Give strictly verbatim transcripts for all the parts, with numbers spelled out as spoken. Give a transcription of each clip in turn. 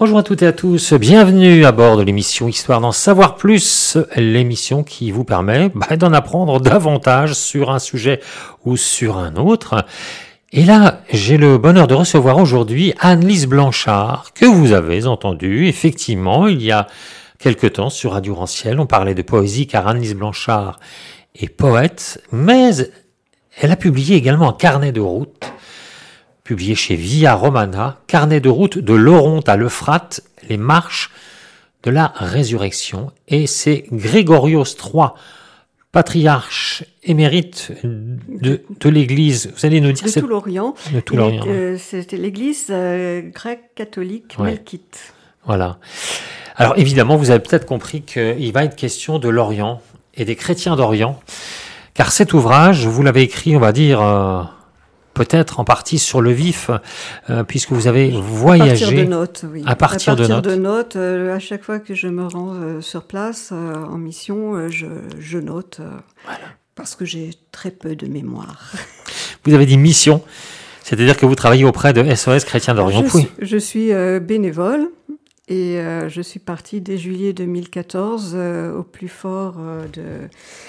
Bonjour à toutes et à tous, bienvenue à bord de l'émission Histoire d'en savoir plus, l'émission qui vous permet bah, d'en apprendre davantage sur un sujet ou sur un autre. Et là, j'ai le bonheur de recevoir aujourd'hui Anne-Lise Blanchard, que vous avez entendu, effectivement, il y a quelque temps sur Radio Ranciel, on parlait de poésie car Anne-Lise Blanchard est poète, mais elle a publié également un carnet de route, publié chez Via Romana, carnet de route de l'Oronte à l'Euphrate, les marches de la résurrection. Et c'est Grégorios trois, patriarche émérite de, de l'Église. Vous allez nous dire... De tout l'Orient. De tout l'Orient. Euh, C'était l'Église euh, grecque catholique ouais. melkite. Voilà. Alors évidemment, vous avez peut-être compris qu'il va être question de l'Orient et des chrétiens d'Orient. Car cet ouvrage, vous l'avez écrit, on va dire... Euh, peut-être en partie sur le vif, euh, puisque vous avez voyagé... À partir de notes, oui. À partir, à partir de notes. de notes, euh, à chaque fois que je me rends euh, sur place, euh, en mission, euh, je, je note, euh, voilà. Parce que j'ai très peu de mémoire. Vous avez dit mission, c'est-à-dire que vous travaillez auprès de S O S Chrétiens d'Orient. Je suis, je suis euh, bénévole, et euh, je suis partie dès juillet deux mille quatorze, euh, au plus fort euh, de...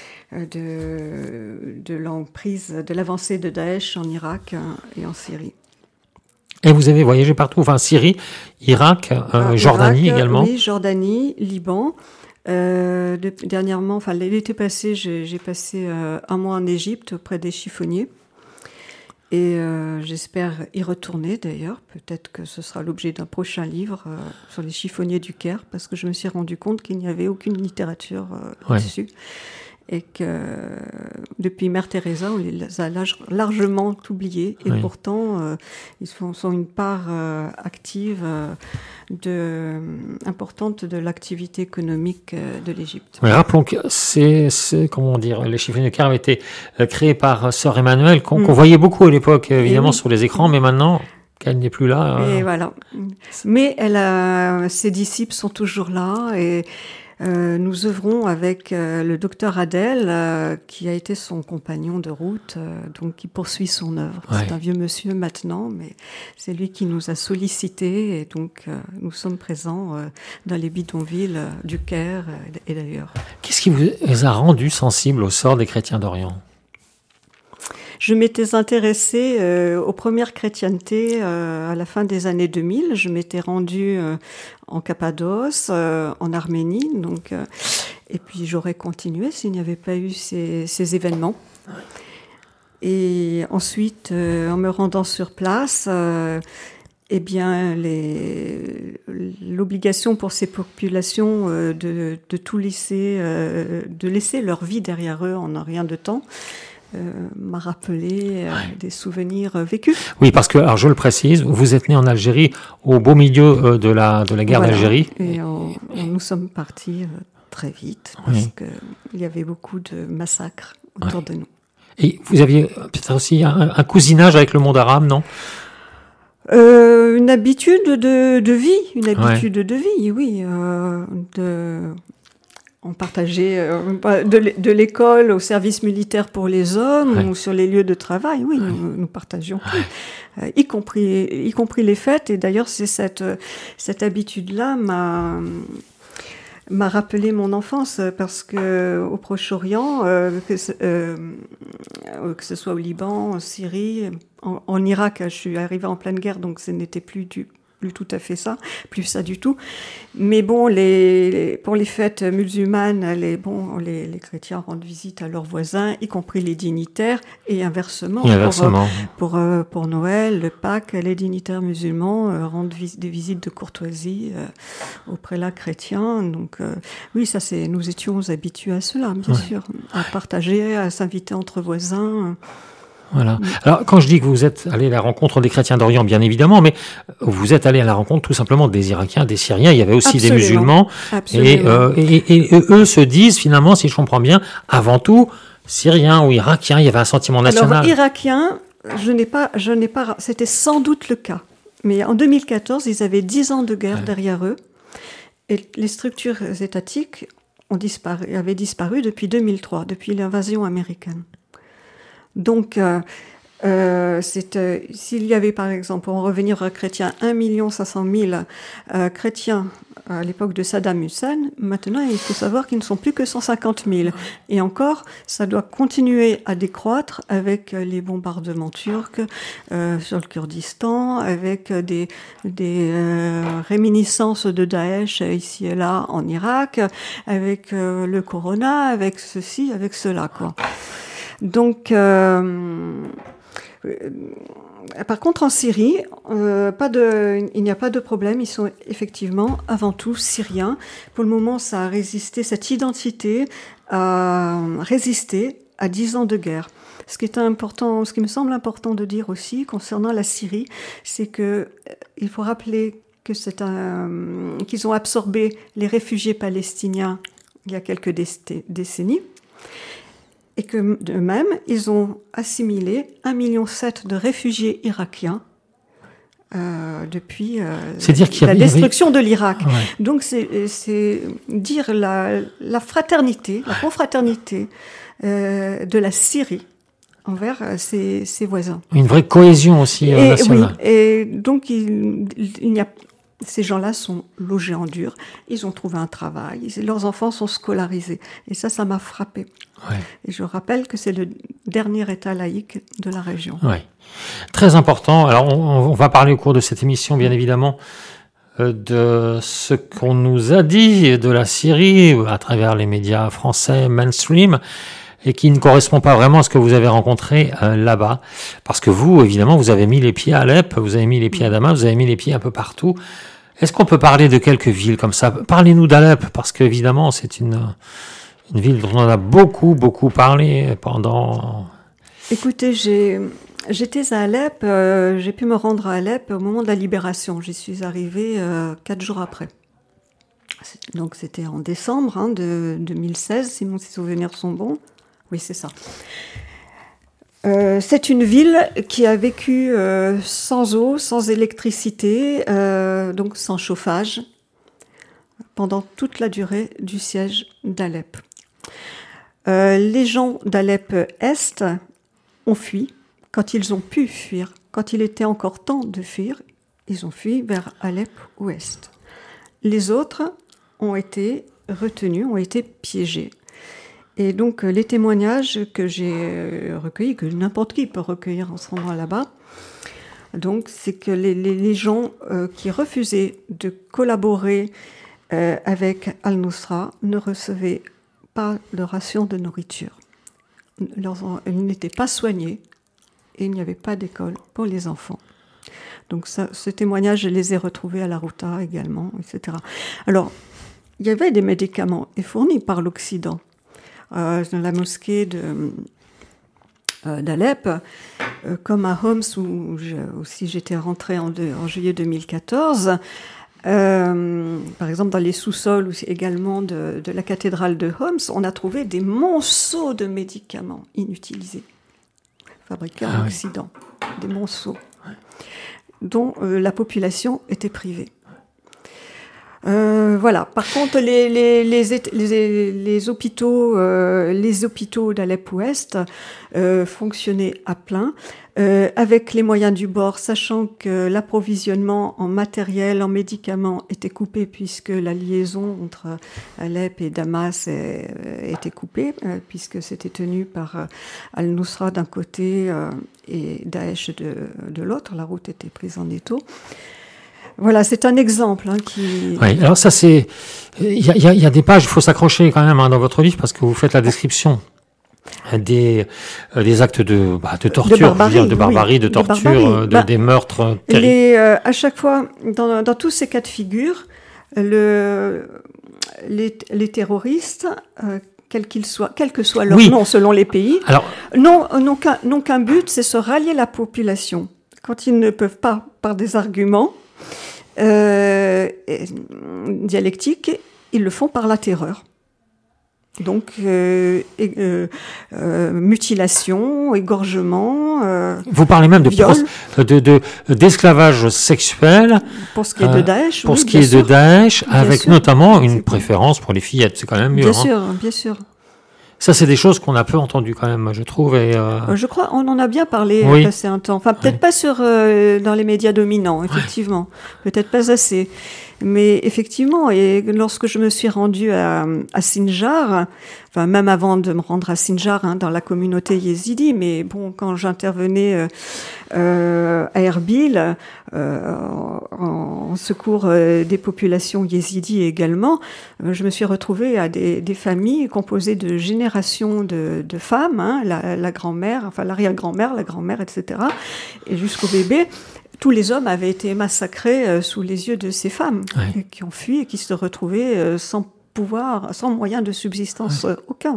de, de l'emprise, de l'avancée de Daesh en Irak et en Syrie. Et vous avez voyagé partout, enfin Syrie, Irak, euh, ah, Jordanie Irak, également. Oui, Jordanie, Liban. Euh, de, dernièrement, enfin l'été passé, j'ai, j'ai passé euh, un mois en Égypte auprès des chiffonniers. Et euh, j'espère y retourner d'ailleurs. Peut-être que ce sera l'objet d'un prochain livre euh, sur les chiffonniers du Caire, parce que je me suis rendu compte qu'il n'y avait aucune littérature euh, ouais. dessus. Et que euh, depuis Mère Teresa, on les a largement oubliés. Et oui. pourtant, euh, ils sont, sont une part euh, active, euh, de, euh, importante de l'activité économique euh, de l'Égypte. Oui, rappelons que c'est, c'est, comment dire, les chiffonniers du Caire ont été euh, créés par Sœur Emmanuel, qu'on, mmh. qu'on voyait beaucoup à l'époque, évidemment, oui. sur les écrans, mais maintenant qu'elle n'est plus là. Euh... Et voilà. Mais elle a, ses disciples sont toujours là et Euh, nous œuvrons avec euh, le docteur Adel, euh, qui a été son compagnon de route, euh, donc qui poursuit son œuvre. Ouais. C'est un vieux monsieur maintenant, mais c'est lui qui nous a sollicités, et donc euh, nous sommes présents euh, dans les bidonvilles euh, du Caire euh, et d'ailleurs. Qu'est-ce qui vous a rendu sensible au sort des chrétiens d'Orient ? Je m'étais intéressée euh, aux premières chrétientés euh, à la fin des années deux mille. Je m'étais rendue euh, en Cappadoce, euh, en Arménie, donc, euh, et puis j'aurais continué s'il n'y avait pas eu ces, ces événements. Et ensuite, euh, en me rendant sur place, euh, eh bien, les, l'obligation pour ces populations euh, de, de tout laisser, euh, de laisser leur vie derrière eux en un rien de temps. Euh, m'a rappelé euh, ouais. des souvenirs euh, vécus. Oui, parce que, alors je le précise, vous êtes né en Algérie au beau milieu euh, de la de la guerre voilà. d'Algérie. Et on, on, nous sommes partis euh, très vite parce oui. qu'il y avait beaucoup de massacres autour ouais. de nous. Et vous aviez peut-être aussi un, un cousinage avec le monde arabe, non ? Euh, une habitude de, de vie, une habitude ouais. de vie, oui. Euh, de... On partageait euh, de, de l'école au service militaire pour les hommes ouais. ou sur les lieux de travail. Oui, ouais. nous, nous partagions tout, ouais. euh, y compris y compris les fêtes. Et d'ailleurs, c'est cette cette habitude-là m'a m'a rappelé mon enfance parce que au Proche-Orient, euh, que, euh, que ce soit au Liban, en Syrie, en, en Irak, je suis arrivée en pleine guerre, donc ce n'était plus du plus tout à fait ça, plus ça du tout. Mais bon, les, les, pour les fêtes musulmanes, les, bon, les, les chrétiens rendent visite à leurs voisins, y compris les dignitaires, et inversement. Et inversement. Pour, pour, euh, pour Noël, le Pâques, les dignitaires musulmans euh, rendent vis- des visites de courtoisie euh, aux prélats chrétiens. Donc euh, oui, ça c'est, nous étions habitués à cela, bien ouais. sûr, à partager, à s'inviter entre voisins. Voilà. Alors, quand je dis que vous êtes allé à la rencontre des chrétiens d'Orient, bien évidemment, mais vous êtes allé à la rencontre tout simplement des Irakiens, des Syriens. Il y avait aussi Absolument. des musulmans. Et, euh, et, et, et eux se disent finalement, si je comprends bien, avant tout, Syriens ou Irakiens. Il y avait un sentiment national. Alors, Irakiens, je n'ai pas, je n'ai pas, c'était sans doute le cas. Mais en deux mille quatorze, ils avaient dix ans de guerre ouais. derrière eux. Et les structures étatiques ont disparu, avaient disparu depuis deux mille trois, depuis l'invasion américaine. Donc, euh, Euh, c'est, euh, s'il y avait, par exemple, pour en revenir aux chrétiens, un million cinq cent mille euh, chrétiens à l'époque de Saddam Hussein, maintenant, il faut savoir qu'ils ne sont plus que cent cinquante mille. Et encore, ça doit continuer à décroître avec les bombardements turcs euh, sur le Kurdistan, avec des, des euh, réminiscences de Daesh ici et là en Irak, avec euh, le corona, avec ceci, avec cela, quoi. Donc... Euh, Par contre, en Syrie, euh, pas de, il n'y a pas de problème. Ils sont effectivement avant tout syriens. Pour le moment, ça a résisté, cette identité a résisté à dix ans de guerre. Ce qui est important, ce qui me semble important de dire aussi concernant la Syrie, c'est que il faut rappeler que c'est un, qu'ils ont absorbé les réfugiés palestiniens il y a quelques décennies. Et que de même, ils ont assimilé un virgule sept million de réfugiés irakiens euh, depuis euh, c'est-à-dire qu'il y la avait, destruction avait... de l'Irak. Ouais. Donc c'est, c'est dire la, la fraternité, la confraternité euh, de la Syrie envers ses, ses voisins. Une vraie cohésion aussi et, nationale. Oui, et donc il, il n'y a Ces gens-là sont logés en dur, ils ont trouvé un travail, leurs enfants sont scolarisés. Et ça, ça m'a frappée. Ouais. Et je rappelle que c'est le dernier État laïque de la région. Oui, très important. Alors, on, on va parler au cours de cette émission, bien évidemment, euh, de ce qu'on nous a dit de la Syrie à travers les médias français mainstream et qui ne correspond pas vraiment à ce que vous avez rencontré euh, là-bas. Parce que vous, évidemment, vous avez mis les pieds à Alep, vous avez mis les pieds à Damas, vous avez mis les pieds un peu partout. Est-ce qu'on peut parler de quelques villes comme ça ? Parlez-nous d'Alep, parce qu'évidemment, c'est une, une ville dont on a beaucoup, beaucoup parlé pendant... Écoutez, j'ai, j'étais à Alep, euh, j'ai pu me rendre à Alep au moment de la libération. J'y suis arrivée euh, quatre jours après. Donc c'était en décembre hein, de deux mille seize, si mes souvenirs sont bons. Oui, c'est ça. Euh, c'est une ville qui a vécu euh, sans eau, sans électricité, euh, donc sans chauffage, pendant toute la durée du siège d'Alep. Euh, les gens d'Alep-Est ont fui quand ils ont pu fuir, quand il était encore temps de fuir, ils ont fui vers Alep-Ouest. Les autres ont été retenus, ont été piégés. Et donc, les témoignages que j'ai recueillis, que n'importe qui peut recueillir en se rendant là-bas, donc, c'est que les, les, les gens euh, qui refusaient de collaborer euh, avec Al-Nusra ne recevaient pas de ration de nourriture. Leurs, ils n'étaient pas soignés et il n'y avait pas d'école pour les enfants. Donc, ça, ce témoignage, je les ai retrouvés à la Routa également, et cetera. Alors, il y avait des médicaments fournis par l'Occident. Euh, dans la mosquée de, euh, d'Alep, euh, comme à Homs, où je, aussi j'étais rentrée en, de, en juillet deux mille quatorze, euh, par exemple dans les sous-sols également de, de la cathédrale de Homs, on a trouvé des monceaux de médicaments inutilisés, fabriqués ah en oui. Occident, des monceaux, ouais. dont euh, la population était privée. Euh, voilà. Par contre, les les les les, les hôpitaux euh, les hôpitaux d'Alep-Ouest euh, fonctionnaient à plein euh, avec les moyens du bord, sachant que l'approvisionnement en matériel, en médicaments était coupé puisque la liaison entre Alep et Damas est, était coupée euh, puisque c'était tenu par euh, Al-Nusra d'un côté euh, et Daesh de de l'autre. La route était prise en étau. Voilà, c'est un exemple hein, qui... Oui, alors ça c'est... Il y a, y a, y a des pages, il faut s'accrocher quand même hein, dans votre livre parce que vous faites la description des, euh, des actes de, bah, de torture, de barbarie, je veux dire, de, barbarie, oui, de torture, de barbarie. de, Bah, des meurtres terribles. Les, euh, à chaque fois, dans, dans tous ces cas de figure, le, les, les terroristes... Euh, quel qu'il soit, quel que soit leur oui. nom selon les pays, alors, n'ont, n'ont, qu'un, n'ont qu'un but, c'est se rallier la population. Quand ils ne peuvent pas, par des arguments euh, dialectiques, ils le font par la terreur. Donc, euh, euh, euh, mutilation, égorgement. Euh, Vous parlez même de, viol. de, de, de d'esclavage sexuel. Pour ce qui est de Daesh. Pour oui, ce qui est sûr. de Daesh, Bien avec sûr. notamment une préférence pour les fillettes. C'est quand même mieux. Bien hein. sûr, bien sûr. Ça, c'est des choses qu'on a peu entendues quand même, je trouve. Et euh... Je crois, on en a bien parlé oui. passé un temps. Enfin, peut-être oui. pas sur euh, dans les médias dominants, effectivement. Oui. Peut-être pas assez. Mais effectivement, et lorsque je me suis rendue à, à Sinjar, enfin même avant de me rendre à Sinjar, hein, dans la communauté yézidi, mais bon, quand j'intervenais euh, euh, à Erbil, euh, en, en secours euh, des populations yézidis également, euh, je me suis retrouvée à des, des familles composées de générations de, de femmes, hein, la, la grand-mère, enfin l'arrière-grand-mère, la grand-mère, et cetera, et jusqu'au bébé. Tous les hommes avaient été massacrés euh, sous les yeux de ces femmes ouais. qui ont fui et qui se retrouvaient euh, sans pouvoir, sans moyen de subsistance ouais. euh, aucun.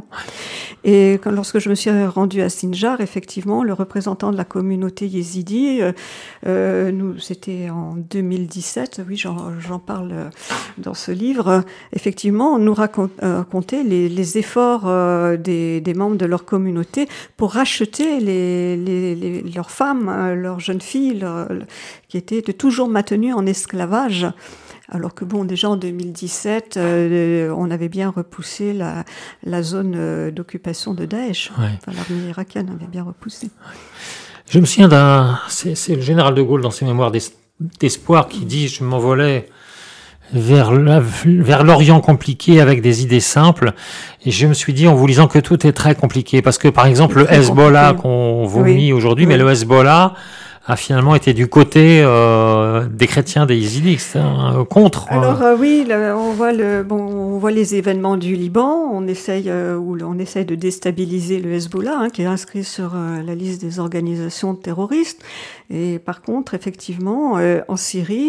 Et quand, lorsque je me suis rendue à Sinjar, effectivement, le représentant de la communauté yézidi, euh, euh, nous, c'était en deux mille dix-sept, oui, j'en, j'en parle dans ce livre, effectivement, on nous raconte, euh, racontait les, les efforts euh, des, des membres de leur communauté pour racheter les, les, les, leurs femmes, euh, leurs jeunes filles, leur, qui étaient toujours maintenues en esclavage. Alors que bon, déjà en deux mille dix-sept, euh, on avait bien repoussé la, la zone euh, d'occupation de Daesh. Ouais. Enfin, l'armée irakienne avait bien repoussé. Ouais. Je me souviens d'un, c'est, c'est le général de Gaulle dans ses mémoires d'espoir qui dit « Je m'envolais vers, la, vers l'Orient compliqué avec des idées simples ». Et je me suis dit en vous lisant que tout est très compliqué. Parce que par exemple, le Hezbollah compliqué. qu'on vomit oui. aujourd'hui, oui. mais le Hezbollah a finalement été du côté euh, des chrétiens, des yézidis, hein, contre. Alors euh, oui, là, on voit le, bon, on voit les événements du Liban. On essaye, euh, où on essaye de déstabiliser le Hezbollah, hein, qui est inscrit sur euh, la liste des organisations terroristes. Et par contre, effectivement, euh, en Syrie,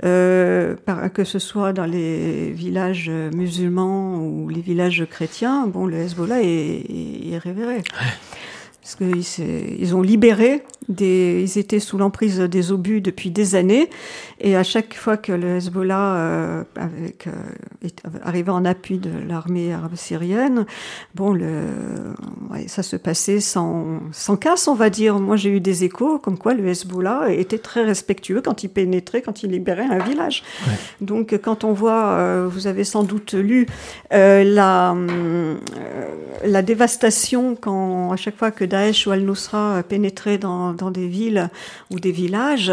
euh, par, que ce soit dans les villages musulmans ou les villages chrétiens, bon, le Hezbollah est, est, est révéré. Ouais. Parce qu'ils ils ont libéré, des, ils étaient sous l'emprise des obus depuis des années, et à chaque fois que le Hezbollah euh, avec, euh, est arrivé en appui de l'armée arabe syrienne, bon, le, ouais, ça se passait sans, sans casse, on va dire. Moi, j'ai eu des échos comme quoi le Hezbollah était très respectueux quand il pénétrait, quand il libérait un village. Ouais. Donc, quand on voit, euh, vous avez sans doute lu euh, la, euh, la dévastation quand à chaque fois que Daesh ou Al-Nusra pénétraient dans, dans des villes ou des villages,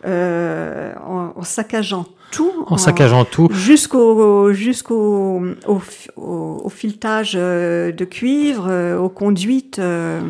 euh, en, en saccageant tout. En, en saccageant tout. Jusqu'au, jusqu'au au, au, au filetage de cuivre, aux conduites.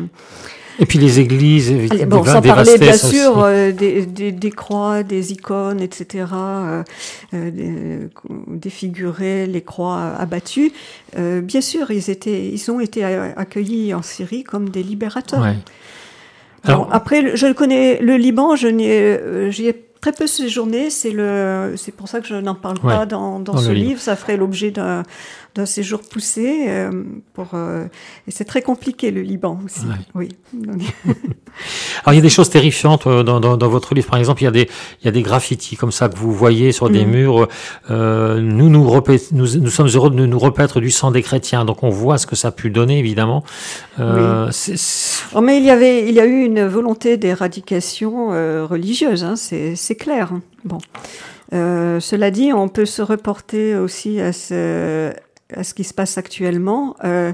Et puis les églises, Allez, bon, sans parler bien sûr euh, des, des, des croix, des icônes, et cetera, euh, des, défigurer les croix abattues. Euh, bien sûr, ils étaient, ils ont été accueillis en Syrie comme des libérateurs. Ouais. Alors, bon, après, je connais le Liban, je n'y ai, j'y ai très peu séjourné. C'est le, c'est pour ça que je n'en parle ouais, pas dans, dans, dans ce livre. livre. Ça ferait l'objet d'un d'un séjour poussé. Euh, pour, euh, et c'est très compliqué, le Liban aussi. Ouais. Oui. Alors, il y a des choses terrifiantes dans, dans, dans votre livre. Par exemple, il y a des, il y a des graffitis comme ça que vous voyez sur des mmh. murs. Euh, nous, nous, repè- nous, nous sommes heureux de nous repaître du sang des chrétiens. Donc, on voit ce que ça a pu donner, évidemment. Euh, oui. c'est, c'est... Oh, mais il y avait, il y a eu une volonté d'éradication euh, religieuse, hein, c'est, c'est clair. Bon. Euh, cela dit, on peut se reporter aussi à ce, à ce qui se passe actuellement. Euh,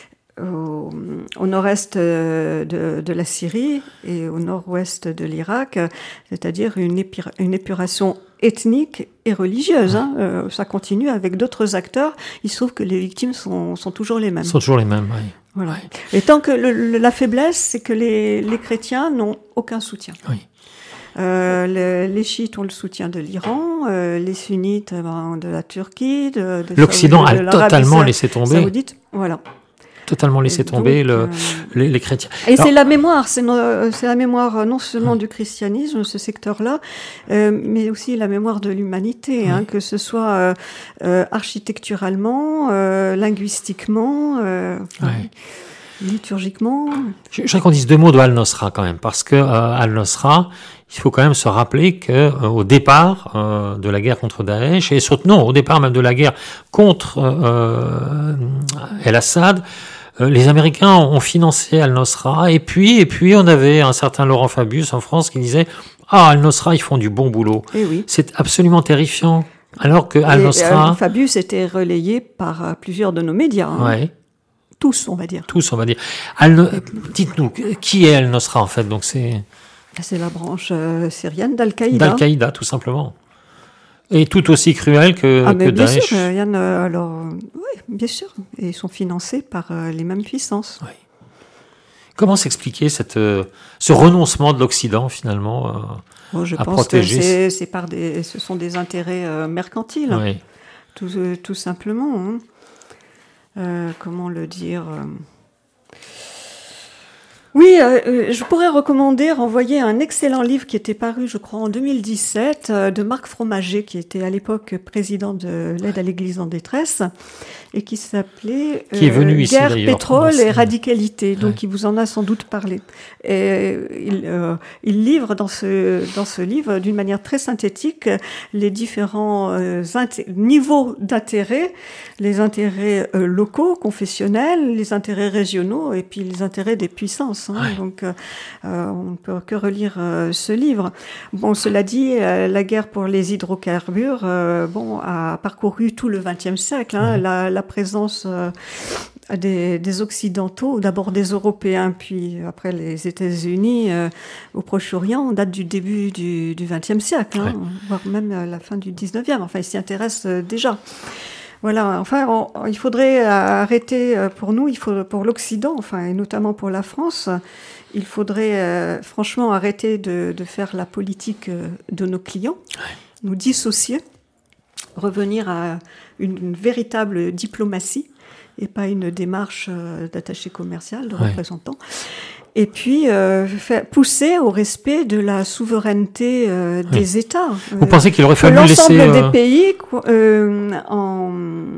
Au, au nord-est de, de la Syrie et au nord-ouest de l'Irak, c'est-à-dire une, épir, une épuration ethnique et religieuse. Hein. Euh, ça continue avec d'autres acteurs. Il se trouve que les victimes sont, sont toujours les mêmes. Sont toujours les mêmes, oui. Voilà. Oui. Et tant que le, le, la faiblesse, c'est que les, les chrétiens n'ont aucun soutien. Oui. Euh, le, les chiites ont le soutien de l'Iran, euh, les sunnites ben, de la Turquie, de, de l'Occident de, de, de a totalement laissé tomber. Saoudite, voilà. Totalement laissé donc, tomber le, euh... les, les chrétiens. Et alors, c'est la mémoire, c'est, no, c'est la mémoire non seulement ouais. du christianisme, ce secteur-là, euh, mais aussi la mémoire de l'humanité, ouais. hein, que ce soit euh, euh, architecturalement, euh, linguistiquement, euh, ouais. liturgiquement. Je, je voudrais qu'on dise deux mots de Al-Nosra quand même, parce que euh, Al-Nosra, il faut quand même se rappeler que euh, au départ euh, de la guerre contre Daesh, et surtout non, au départ même de la guerre contre euh, El-Assad, euh, les Américains ont financé Al-Nosra, et puis et puis on avait un certain Laurent Fabius en France qui disait ah Al-Nosra ils font du bon boulot. Et oui. C'est absolument terrifiant. Alors que Al-Nosra, et, euh, Fabius était relayé par euh, plusieurs de nos médias. Hein. Ouais. tous, on va dire. Tous, on va dire. Al- Dites-nous, qui est Al-Nosra en fait? Donc c'est C'est la branche euh, syrienne d'Al-Qaïda. d'Al-Qaïda, tout simplement. Et tout aussi cruel que, Ah, mais que bien Daesh. sûr, euh, Yann, euh, alors, euh, oui, bien sûr. Et ils sont financés par euh, les mêmes puissances. Oui. Comment s'expliquer cette, euh, ce renoncement de l'Occident, finalement, euh, Bon, je à pense protéger que c'est, c'est par des, ce sont des intérêts euh, mercantiles, Oui. tout, euh, tout simplement. Hein. Euh, comment le dire euh, Oui, euh, je pourrais recommander, renvoyer un excellent livre qui était paru, je crois, en deux mille dix-sept, euh, de Marc Fromager, qui était à l'époque président de l'aide à l'Église en détresse, et qui s'appelait Qui est venu ici, Guerre, d'ailleurs, pétrole pendant et ce- radicalité. Donc, Ouais. il vous en a sans doute parlé. Et il, euh, il livre dans ce, dans ce livre, d'une manière très synthétique, les différents euh, inté- niveaux d'intérêt, les intérêts euh, locaux, confessionnels, les intérêts régionaux, et puis les intérêts des puissances. Hein. Ouais. Donc, euh, euh, on ne peut que relire euh, ce livre. Bon, cela dit, euh, la guerre pour les hydrocarbures, euh, bon, a parcouru tout le vingtième siècle. Hein. Mhm. La, la présence euh, des, des Occidentaux, d'abord des Européens, puis après les États-Unis, euh, au Proche-Orient, date du début du vingtième siècle, hein, Ouais. voire même à la fin du dix-neuvième. Enfin, ils s'y intéressent euh, déjà. Voilà, enfin, on, il faudrait arrêter euh, pour nous, il faut, pour l'Occident, enfin, et notamment pour la France, il faudrait euh, franchement arrêter de, de faire la politique euh, de nos clients, nous dissocier, revenir à une, une véritable diplomatie et pas une démarche euh, d'attaché commercial, de Ouais. représentant. Et puis euh, faire, pousser au respect de la souveraineté euh, des Oui. États. Vous Euh, pensez qu'il aurait que fallu l'ensemble laisser... euh, des pays euh, en,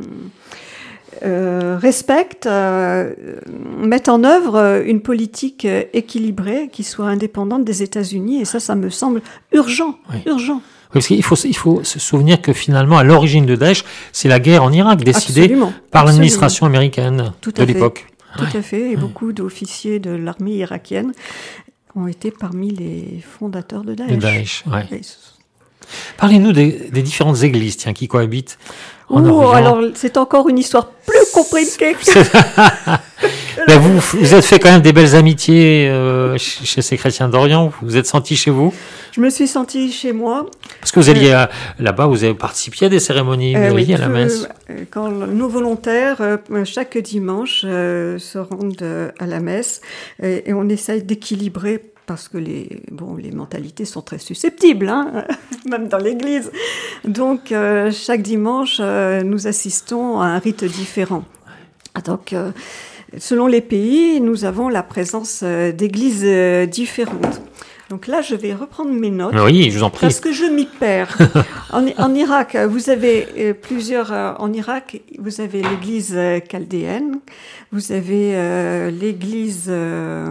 euh, respectent, euh, mettent en œuvre une politique équilibrée qui soit indépendante des États-Unis. Et ça, ça me semble urgent, Oui. urgent. Oui, parce qu'il faut, il faut se souvenir que finalement, à l'origine de Daesh, c'est la guerre en Irak, décidée Absolument, par absolument. l'administration américaine Tout de à fait. l'époque. Tout Ouais. à fait. Et beaucoup d'officiers de l'armée irakienne ont été parmi les fondateurs de Daesh. De Daesh, ouais. Et- Parlez-nous des, des différentes églises tiens, qui cohabitent en Ouh, Orient. alors c'est encore une histoire plus compliquée. Ben, vous, vous êtes fait quand même des belles amitiés euh, chez, chez ces chrétiens d'Orient. Vous vous êtes sentis chez vous? Je me suis sentie chez moi. Parce que vous alliez à- là-bas, vous avez participé à des cérémonies, vous Euh, alliez oui, à la tout, messe. euh, Quand nos volontaires, euh, chaque dimanche, euh, se rendent euh, à la messe et, et on essaye d'équilibrer parce que les, bon, les mentalités sont très susceptibles, hein, même dans l'Église. Donc, euh, chaque dimanche, euh, nous assistons à un rite différent. Donc, euh, selon les pays, nous avons la présence euh, d'églises euh, différentes. Donc là, je vais reprendre mes notes. Oui, je vous en prie. Parce que je m'y perds. En, en Irak, vous avez euh, plusieurs. Euh, en Irak, vous avez l'église euh, chaldéenne, vous avez euh, l'église euh,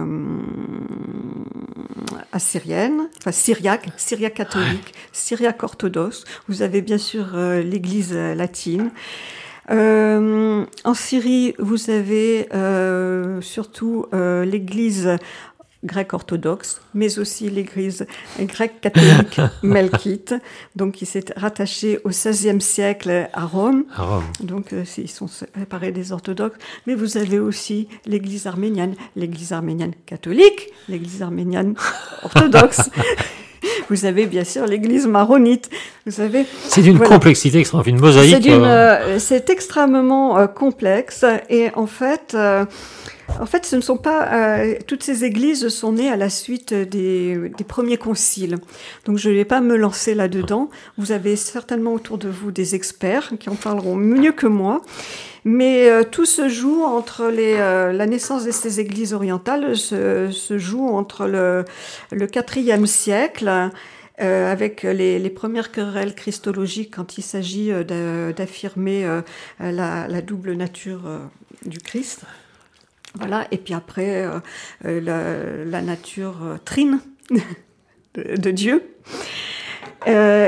assyrienne, enfin syriaque, syriaque catholique, syriaque orthodoxe. Vous avez bien sûr euh, l'église euh, latine. Euh, en Syrie, vous avez euh, surtout euh, l'église grecque orthodoxe, mais aussi l'église grecque catholique melkite, donc qui s'est rattachée au seizième siècle à Rome. À Rome. Donc euh, ils sont séparés des orthodoxes. Mais vous avez aussi l'église arménienne, l'église arménienne catholique, l'église arménienne orthodoxe. Vous avez bien sûr l'église maronite. Vous savez, C'est d'une voilà. complexité extraordinaire, une mosaïque. C'est, d'une, euh, euh, c'est extrêmement euh, complexe et en fait, euh, en fait, ce ne sont pas euh, toutes ces églises sont nées à la suite des, des premiers conciles. Donc, je ne vais pas me lancer là-dedans. Vous avez certainement autour de vous des experts qui en parleront mieux que moi. Mais euh, tout se joue entre les, euh, la naissance de ces églises orientales se, se joue entre le, le quatrième siècle. Euh, avec les, les premières querelles christologiques quand il s'agit euh, de, d'affirmer euh, la, la double nature euh, du Christ. Voilà. Et puis après, euh, euh, la, la nature euh, trine de, de Dieu. Euh,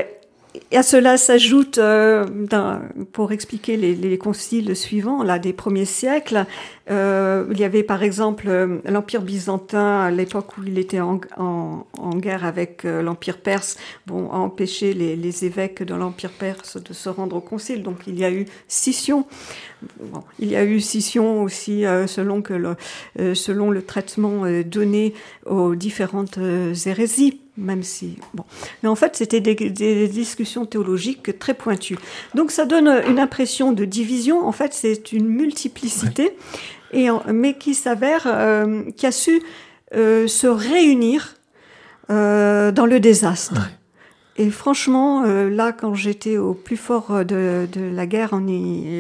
et à cela s'ajoute, euh, dans, pour expliquer les, les conciles suivants, là, des premiers siècles, euh, il y avait par exemple euh, l'Empire byzantin, à l'époque où il était en, en, en guerre avec euh, l'Empire perse, bon, a empêché les, les évêques de l'Empire perse de se rendre au concile, donc il y a eu scission. Bon, il y a eu scission aussi euh, selon, que le, euh, selon le traitement euh, donné aux différentes euh, hérésies. Même si, bon. Mais en fait, c'était des, des discussions théologiques très pointues. Donc, ça donne une impression de division. En fait, c'est une multiplicité, ouais. et en, mais qui s'avère, euh, qui a su euh, se réunir euh, dans le désastre. Ouais. Et franchement, euh, là, quand j'étais au plus fort de, de la guerre, en,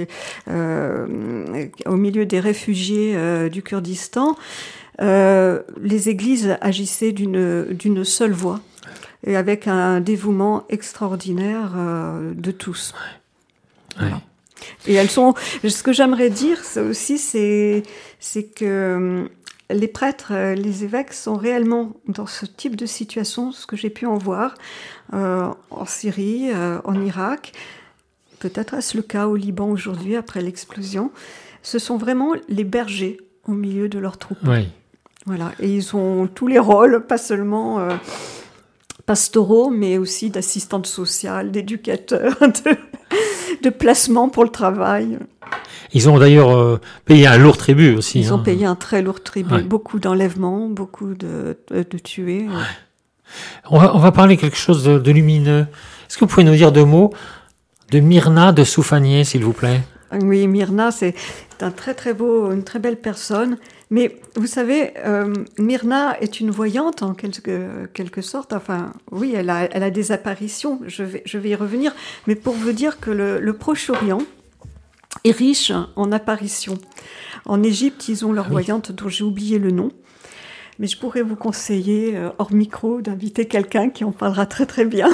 euh, au milieu des réfugiés euh, du Kurdistan, Euh, les églises agissaient d'une d'une seule voix et avec un dévouement extraordinaire euh, de tous. Ouais. Ouais. Voilà. Et elles sont. Ce que j'aimerais dire, c'est aussi, c'est c'est que les prêtres, les évêques sont réellement dans ce type de situation, ce que j'ai pu en voir euh, en Syrie, euh, en Irak. Peut-être est-ce le cas au Liban aujourd'hui après l'explosion. Ce sont vraiment les bergers au milieu de leurs troupes. Oui. Voilà, et ils ont tous les rôles, pas seulement euh, pastoraux, mais aussi d'assistantes sociales, d'éducateurs, de, de placement pour le travail. Ils ont d'ailleurs euh, payé un lourd tribut aussi. Ils hein. ont payé un très lourd tribut, ouais. beaucoup d'enlèvements, beaucoup de, de, de tués. Ouais. On va, on va parler quelque chose de, de lumineux. Est-ce que vous pouvez nous dire deux mots de Myrna de Soufanié, s'il vous plaît? Oui, Myrna, c'est un très très beau, une très belle personne. Mais vous savez, euh, Myrna est une voyante en quelque, quelque sorte. Enfin, oui, elle a, elle a des apparitions. Je vais, je vais y revenir. Mais pour vous dire que le, le Proche-Orient est riche en apparitions. En Égypte, ils ont leur oui. voyante dont j'ai oublié le nom. Mais je pourrais vous conseiller, euh, hors micro, d'inviter quelqu'un qui en parlera très très bien.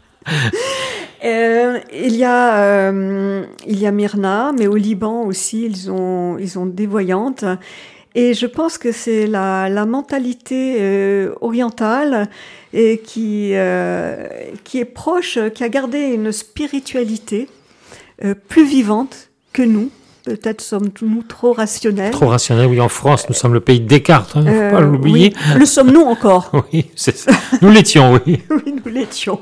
Euh, il y a euh, il y a Myrna, mais au Liban aussi ils ont ils ont des voyantes, et je pense que c'est la la mentalité euh, orientale et qui euh, qui est proche, qui a gardé une spiritualité euh, plus vivante que nous. Peut-être sommes-nous trop rationnels. Trop rationnels, oui. En France, nous sommes le pays de Descartes, il hein, ne faut euh, pas l'oublier. Oui. Le sommes-nous encore? Oui, c'est ça. Nous l'étions, oui. Oui, nous l'étions.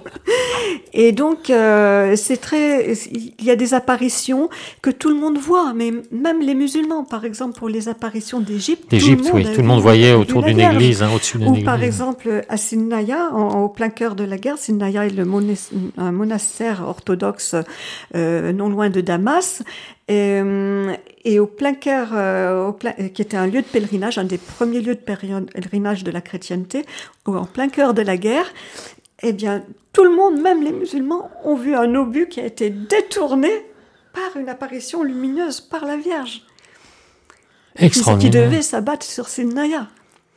Et donc, euh, c'est très. Il y a des apparitions que tout le monde voit, mais même les musulmans, par exemple, pour les apparitions d'Égypte. D'Égypte, oui. Tout le monde voyait autour d'une église, hein, au-dessus d'une Ou église. par exemple, à Sinnaya, en, au plein cœur de la guerre, Sinnaya est le monas- un monastère orthodoxe euh, non loin de Damas. Et, et au plein cœur, euh, au plein, qui était un lieu de pèlerinage, un des premiers lieux de pèlerinage de la chrétienté, en plein cœur de la guerre, eh bien, tout le monde, même les musulmans, ont vu un obus qui a été détourné par une apparition lumineuse par la Vierge. Extraordinaire. Qui devait s'abattre sur Sinnaya.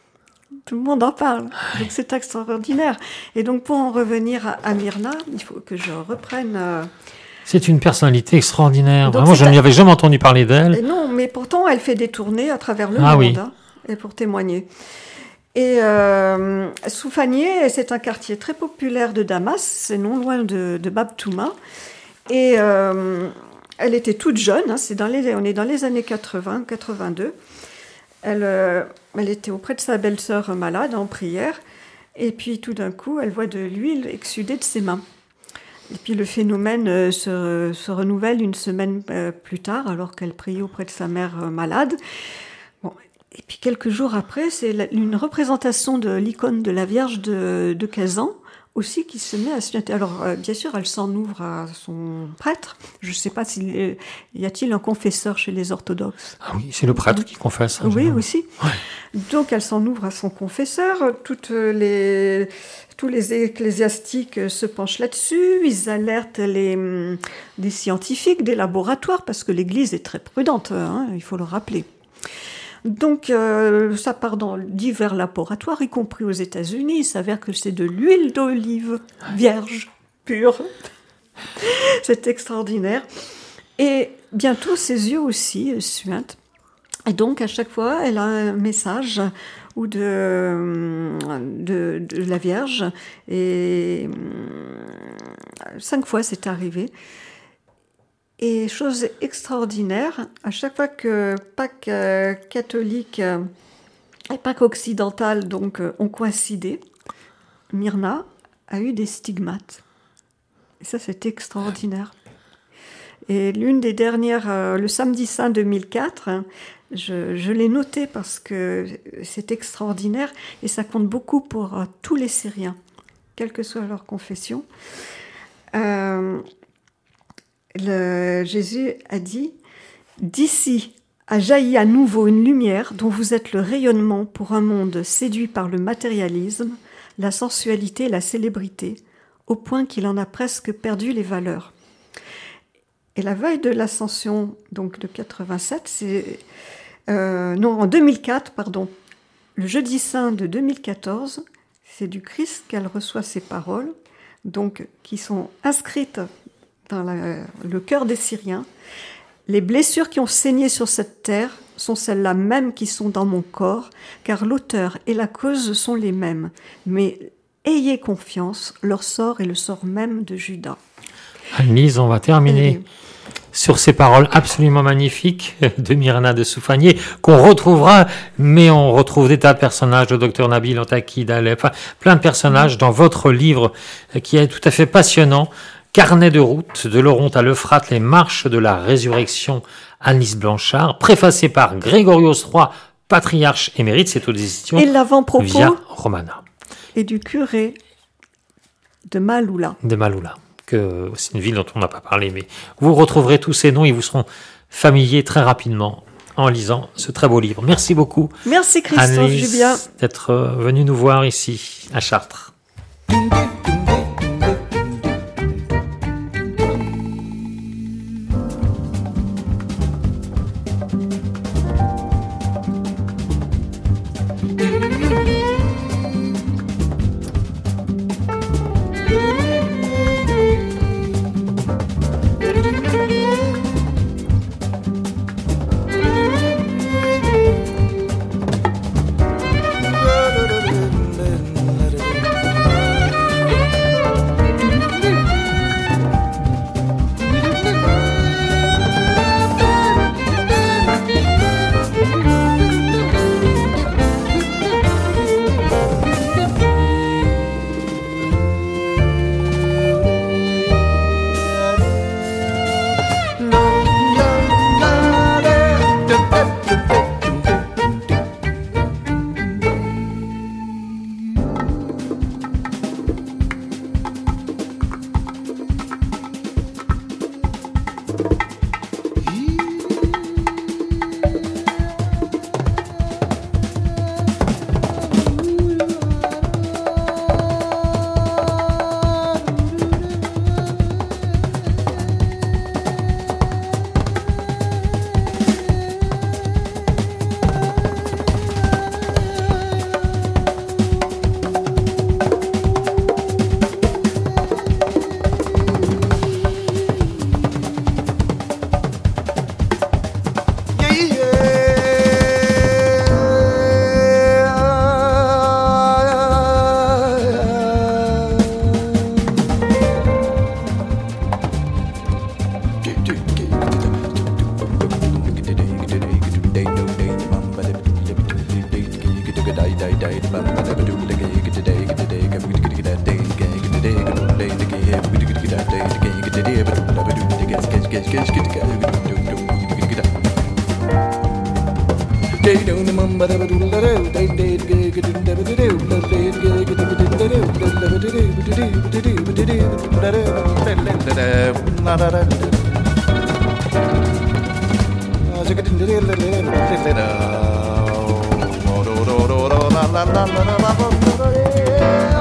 Tout le monde en parle. Donc c'est extraordinaire. Et donc pour en revenir à, à Myrna, il faut que je reprenne... Euh, C'est une personnalité extraordinaire. Donc Vraiment, je un... n'y avais jamais entendu parler d'elle. Et non, mais pourtant, elle fait des tournées à travers le ah, monde, oui. hein, et pour témoigner. Et euh, Soufanié, c'est un quartier très populaire de Damas, c'est non loin de, de Bab Touma. Et euh, elle était toute jeune, hein, c'est dans les, on est dans les années quatre-vingts, quatre-vingt-deux. Elle, euh, elle était auprès de sa belle-sœur malade, en prière. Et puis, tout d'un coup, elle voit de l'huile exsuder de ses mains. Et puis le phénomène euh, se, se renouvelle une semaine euh, plus tard, alors qu'elle priait auprès de sa mère euh, malade. Bon, et puis quelques jours après, c'est la, une représentation de l'icône de la Vierge de, de Kazan, aussi qui se met à se... Alors, euh, bien sûr, elle s'en ouvre à son prêtre. Je ne sais pas s'il euh, y a-t-il un confesseur chez les orthodoxes. Ah oui, c'est le prêtre qui confesse. Oui, général. Aussi. Ouais. Donc, elle s'en ouvre à son confesseur. Toutes les... Tous les ecclésiastiques se penchent là-dessus. Ils alertent les, les scientifiques des laboratoires, parce que l'Église est très prudente, hein, il faut le rappeler. Donc, euh, ça part dans divers laboratoires, y compris aux États-Unis. Il s'avère que c'est de l'huile d'olive vierge, pure. C'est extraordinaire. Et bientôt, ses yeux aussi suintent. Et donc, à chaque fois, elle a un message ou de, de, de la Vierge. Et cinq fois c'est arrivé. Et chose extraordinaire, à chaque fois que Pâques euh, catholique euh, et Pâques occidentale donc, euh, ont coïncidé, Myrna a eu des stigmates. Et ça, c'est extraordinaire. Et l'une des dernières, euh, le samedi saint deux mille quatre, hein, je, je l'ai noté parce que c'est extraordinaire et ça compte beaucoup pour euh, tous les Syriens, quelle que soit leur confession. Euh, le, Jésus a dit « D'ici a jailli à nouveau une lumière dont vous êtes le rayonnement pour un monde séduit par le matérialisme, la sensualité et la célébrité, au point qu'il en a presque perdu les valeurs. » Et la veille de l'Ascension, donc de quatre-vingt-sept, c'est... Euh, non, en deux mille quatre, pardon, le jeudi saint de deux mille quatorze, c'est du Christ qu'elle reçoit ces paroles, donc qui sont inscrites dans la, le cœur des Syriens. Les blessures qui ont saigné sur cette terre sont celles-là mêmes qui sont dans mon corps, car l'auteur et la cause sont les mêmes. Mais ayez confiance, leur sort est le sort même de Judas. Anne-Lise, on va terminer Et... sur ces paroles absolument magnifiques de Myrna de Soufanieh, qu'on retrouvera, mais on retrouve des tas de personnages, le docteur Nabil Antaki, d'Alep, enfin, plein de personnages dans votre livre qui est tout à fait passionnant. Carnet de route de l'Oronte à l'Euphrate, les marches de la résurrection, Anne-Lise Blanchard, préfacé par Grégorios trois, patriarche émérite, c'est aux éditions Et l'avant-propos Via Romana. Et du curé de Maloula. De Maloula, que c'est une ville dont on n'a pas parlé, mais vous retrouverez tous ces noms, ils vous seront familiers très rapidement en lisant ce très beau livre. Merci beaucoup. Merci Christophe Anne-Lise, Julien d'être venu nous voir ici à Chartres. La la la la la la la